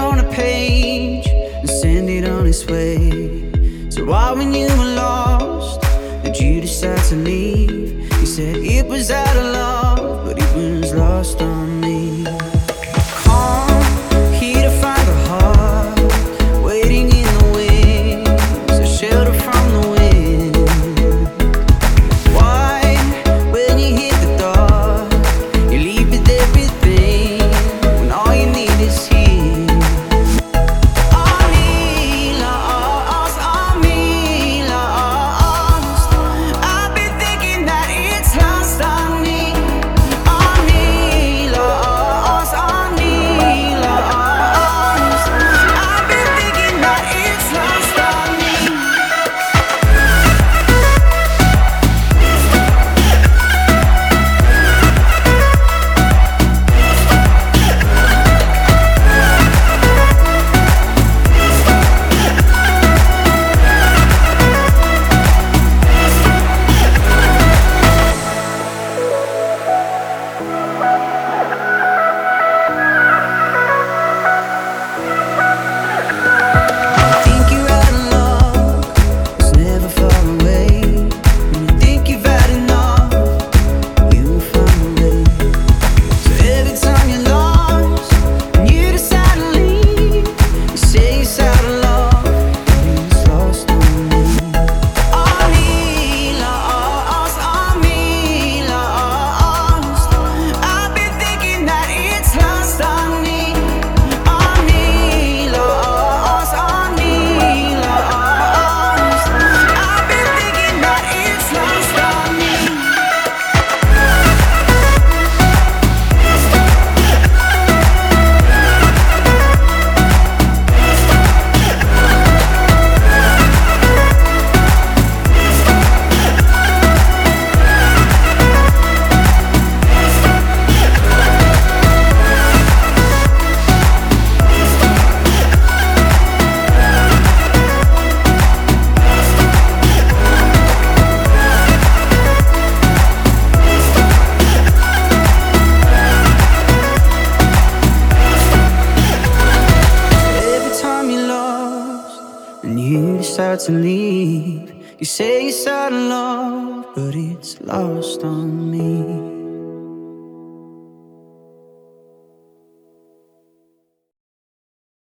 on a page and send it on its way. So why, when you were lost, did you decide to leave? You said it was out of love, but it was lost on me. Come here to find the heart, waiting in the wings, a shelter from the wind. Why, when you hit the door, you leave with everything, when all you need is here. And you decide to leave. You say it's out of love, but it's lost on me.